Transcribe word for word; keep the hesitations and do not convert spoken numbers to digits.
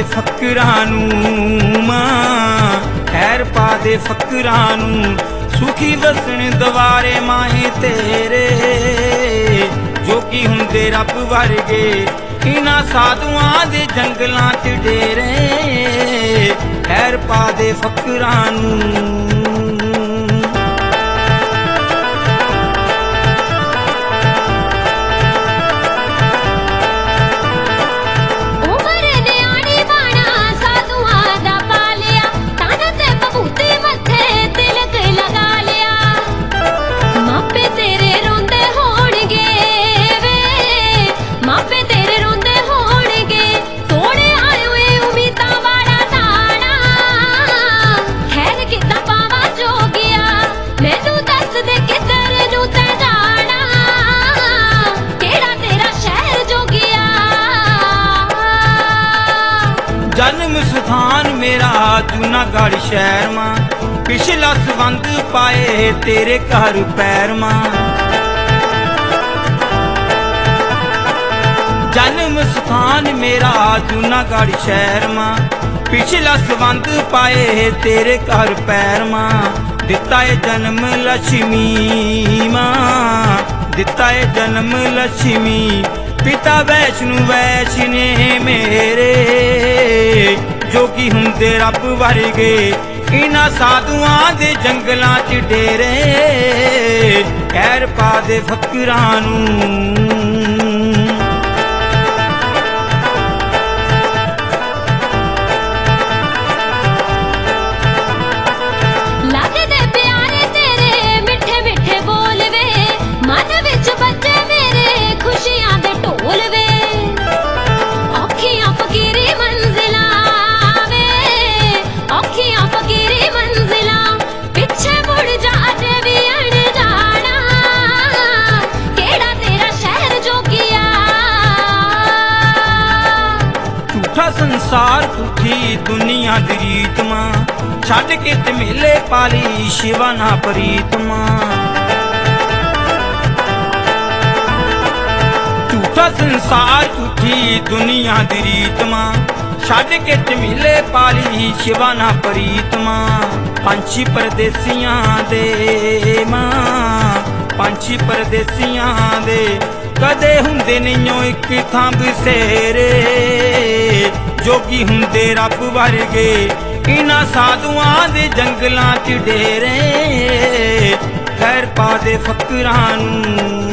दे फकरां नूं मां, खैर पा दे फकरां नूं। सुखी वसन दवारे माहे तेरे, जो कि हुंदे रब वर्गे इन्हां साधुआं दे जंगलां च डेरे। खैर पा दे फकरां नूं। जन्म स्थान मेरा जूनागढ़ शहर मां, पिछला संबंध पाए तेरे घर पैर मां। जन्म स्थान मेरा जूनागढ़ शहर मां, पिछला संबंध पाए तेरे घर पैर मां। दिता है जन्म लक्ष्मी मां, दिता है जन्म लक्ष्मी। पिता वैष्णु वैष्णे मेरे, जो कि हुंदे रब वर्गे इन्हां साधुआं दे जंगलां च डेरे। खैर पा दे फकरां नूं। संसार झूठी दुनिया दी रीत मां, छड्ड के झमेले पाली शिवा ना प्रीत मां। झूठा संसार झूठी दुनिया दी रीत मां, छड्ड के झमेले पाली शिवा ना प्रीत मां। पंछी परदेसियां दे मां, पंछी परदेसियां दे कदे हुंदे नहीं इक थां बसेरे। जोगी हुंदे रब वर्गे इन्हां साधुआं दे जंगलां च डेरे। खैर पा दे फकरां नूं।